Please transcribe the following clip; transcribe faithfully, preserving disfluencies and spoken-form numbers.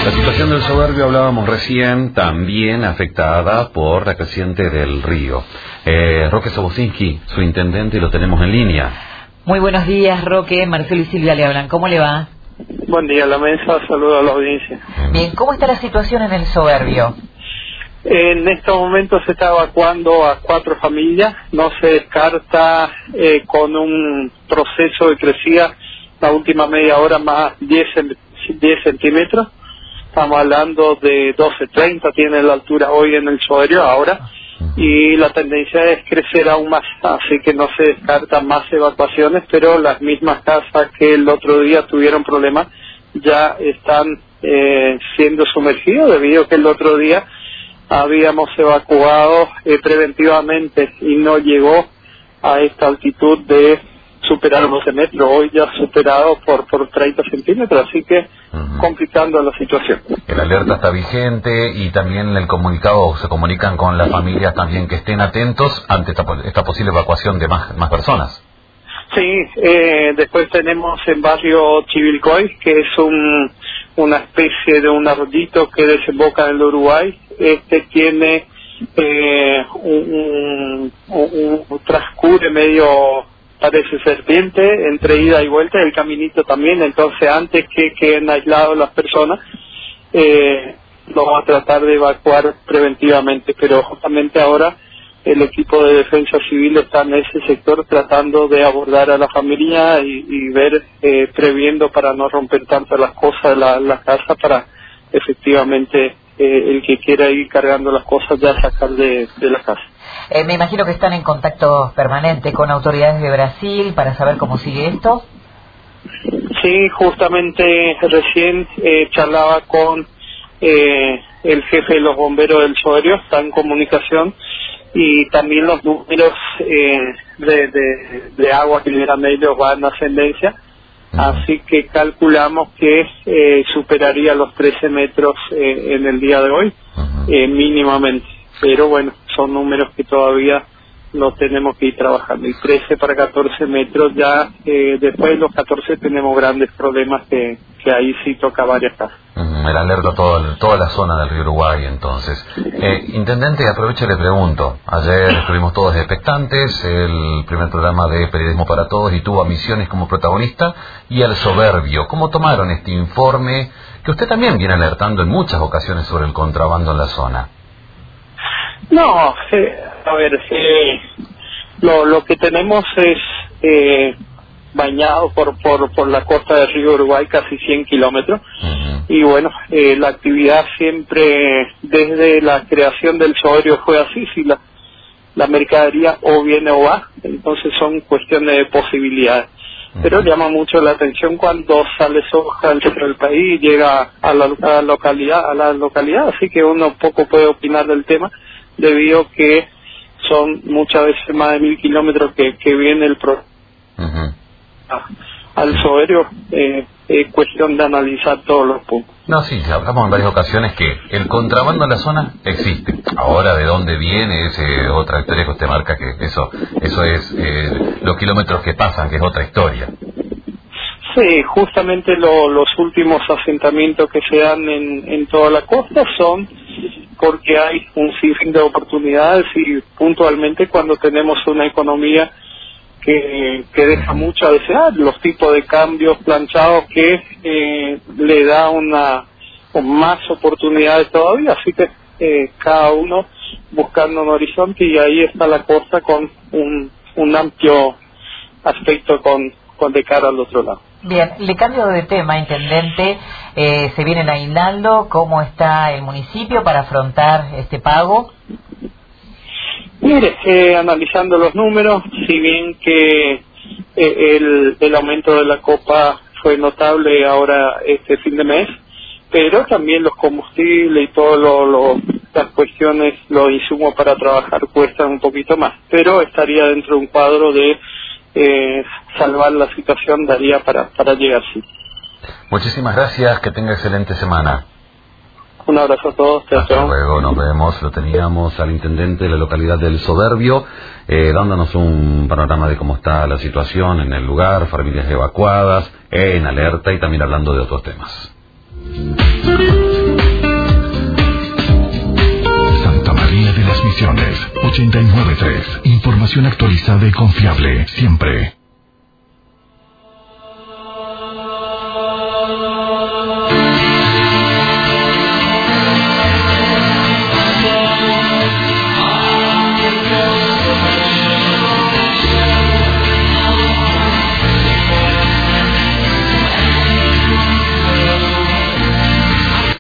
La situación del Soberbio, hablábamos recién, también afectada por la creciente del río. Eh, Roque Sobocinski, su intendente, y lo tenemos en línea. Muy buenos días, Roque. Marcelo y Silvia le hablan. ¿Cómo le va? Buen día a la mesa, saludo a la audiencia. Bien, ¿cómo está la situación en el Soberbio? En estos momentos se está evacuando a cuatro familias, no se descarta eh, con un proceso de crecida la última media hora más diez centímetros. Estamos hablando de doce treinta, tiene la altura hoy en el Soberbio ahora, y la tendencia es crecer aún más, así que no se descartan más evacuaciones, pero las mismas casas que el otro día tuvieron problemas ya están eh, siendo sumergidos, debido a que el otro día habíamos evacuado eh, preventivamente y no llegó a esta altitud de superar doce metros, hoy ya superado por, por treinta centímetros, así que uh-huh. complicando la situación. El alerta está vigente y también el comunicado, se comunican con las familias también que estén atentos ante esta, esta posible evacuación de más, más personas. Sí, eh, después tenemos en barrio Chivilcoy, que es un, una especie de un arroyito que desemboca en el Uruguay. Este tiene eh, un, un, un, un transcurre medio, parece serpiente, entre ida y vuelta, el caminito también, entonces antes que queden aislados las personas, eh, lo vamos a tratar de evacuar preventivamente, pero justamente ahora el equipo de defensa civil está en ese sector tratando de abordar a la familia y, y ver, eh, previendo para no romper tanto las cosas de la, la casa, para efectivamente eh, el que quiera ir cargando las cosas ya sacar de, de la casa. Eh, me imagino que están en contacto permanente con autoridades de Brasil para saber cómo sigue esto. Sí, justamente recién eh, charlaba con eh, el jefe de los bomberos del Soberbio, está en comunicación, y también los números eh, de, de, de agua que liberan ellos van en ascendencia, uh-huh. así que calculamos que eh, superaría los trece metros eh, en el día de hoy, uh-huh. eh, mínimamente, pero bueno, son números que todavía no tenemos que ir trabajando, y trece para catorce metros ya, eh, después de los catorce tenemos grandes problemas que, que ahí sí toca varias casas. Uh-huh. El alerta todo, toda la zona del río Uruguay, entonces. Eh, Intendente, aprovecho y le pregunto, ayer estuvimos todos expectantes, el primer programa de Periodismo para Todos, y tuvo a Misiones como protagonista, y el Soberbio. ¿Cómo tomaron este informe que usted también viene alertando en muchas ocasiones sobre el contrabando en la zona? No, eh, a ver, eh, lo, lo que tenemos es eh, bañado por, por por la costa del río Uruguay, casi cien kilómetros, uh-huh. y bueno, eh, la actividad siempre desde la creación del Soberbio fue así, si la, la mercadería o viene o va, entonces son cuestiones de posibilidades. Uh-huh. Pero llama mucho la atención cuando sale soja al centro del país y llega a la, a la localidad, a la localidad, así que uno poco puede opinar del tema, debido que son muchas veces más de mil kilómetros que, que viene el pro uh-huh. al Soberbio, eh, es cuestión de analizar todos los puntos. No, sí, hablamos en varias ocasiones que el contrabando en la zona existe. Ahora, ¿de dónde viene? Es eh, otra historia que usted marca, que eso eso es eh, los kilómetros que pasan, que es otra historia. Sí, justamente lo, los últimos asentamientos que se dan en, en toda la costa son porque hay un sinfín de oportunidades, y puntualmente cuando tenemos una economía que, que deja mucho a desear, los tipos de cambios planchados que eh, le da una o más oportunidades todavía, así que eh, cada uno buscando un horizonte, y ahí está la costa con un, un amplio aspecto con, con de cara al otro lado. Bien, le cambio de tema, Intendente. Eh, ¿Se vienen aislando? ¿Cómo está el municipio para afrontar este pago? Mire, eh, analizando los números, si bien que eh, el, el aumento de la copa fue notable ahora este fin de mes, pero también los combustibles y todas lo, lo, las cuestiones, los insumos para trabajar cuestan un poquito más, pero estaría dentro de un cuadro de Eh, salvar la situación, daría para, para llegar, sí. Muchísimas gracias, que tenga excelente semana. Un abrazo a todos. Hasta luego, nos vemos. Lo teníamos al intendente de la localidad del Soberbio, eh, dándonos un panorama de cómo está la situación en el lugar, familias evacuadas, en alerta, y también hablando de otros temas. ochenta y nueve punto tres. Información actualizada y confiable, siempre.